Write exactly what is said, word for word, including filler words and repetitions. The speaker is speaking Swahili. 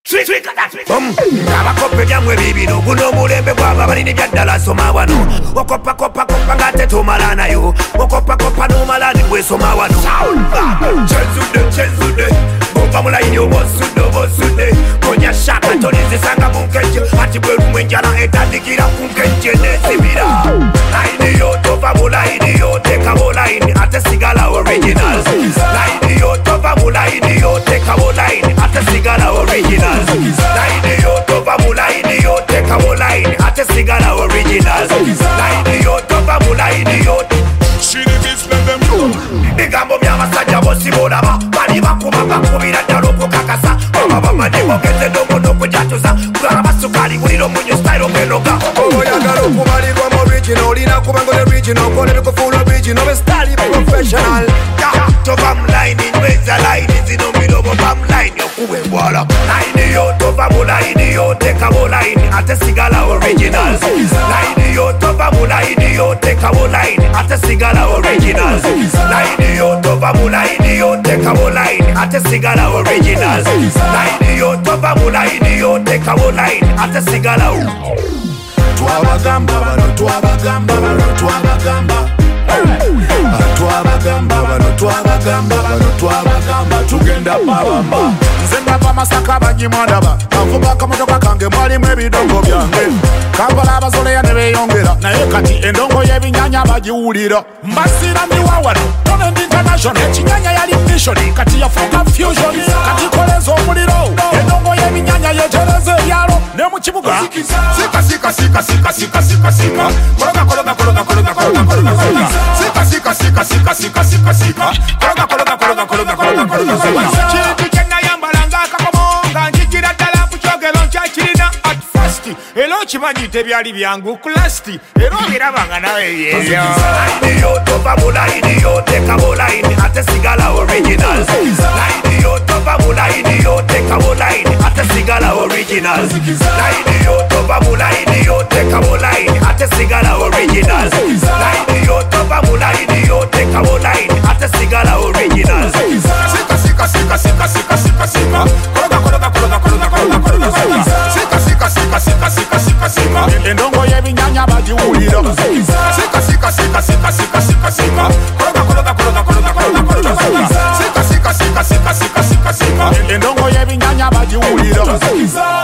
abakope byamwe bibino guno mulembe gwaba balini byaddala soma wano okopakopakopa nga tetomala nayo okopakopa nomalani bwesoma wano kyenzude kyenzude bomba mulayini obosudde obosudde konya shaka tolizisanga munkenje ati bwerumwe enjala etandikira kunkenje nesibira layini yo tova mulayini yo teka mulayini ate sigala original layini yo tova mulayini yo teka mulayini ate sigala original layini yo tova mulayini yo teka mulayini ate sigala original layini yo tova mulayini yo bigambo by'abasajja bosibolaba bali bakuba bakubira ddala okukakasa baba bamanyi bogeze n'omuntu okujatuza kulala basukali bulira omunyo style ogenoga oyagala okubalirwa mu original olina kuba ngo original kola bikufuula original be style professional tova mu line nyweza line zino mirobo ba mu line okuba embwala line yo tova mu line yo teka mu line ate sigala original line yo tova mu line yo teka mu line ate sigala original line yo tova mu line yo teka mu line ate sigala original line yo tova mu line yo teka mu line ate sigala twabagamba bano twabagamba bano twabagamba twabagamba bano twabagamba bano twabagamba tugenda babamba nze ndava Masaka banyimwandaba kavuga akamotoka kange mwalimu ebidongo byange kampala abazoleya ne beeyongera naye kati endongo y'ebinyanya bagiwulira mbasira ndiwawano Tonend International ekinyanya yali mission kati yafuuka fusion kati koleza omuliro endongo y'ebinyanya yetereza ebyalo ne mu kibuga sika sika sika sika sika sika sika kologa kologa kologa kologa kologa kologa sika sika sika sika sika sika sika kologa kologa kologa kologa kologa kologa kintu kyenayambalanga akakomonga njijira ddala ku kyogero nkyakirina at first era okimanyi tebyali byangu kulasti era obirabanga nawe ebyo layini yo tova mu layini yo teka mu layini ate sigala original layini yo tova mu layini yo teka mu layini ate sigala original layini yo tova mu layini yo teka mu layini ate sigala original layini yo tova mu layini yo teka mu layini ate sigala original sika sika sika sika sika sika sika kologa kologa kologa kologa kologa kologa sika sika sika sika sika sika sika endongo y'ebinyanya bagiwulira sika sika sika sika sika sika sika kologa kologa kologa kologa kologa kologa sika sika sika sika sika sika sika endongo y'ebinyanya bagiwulira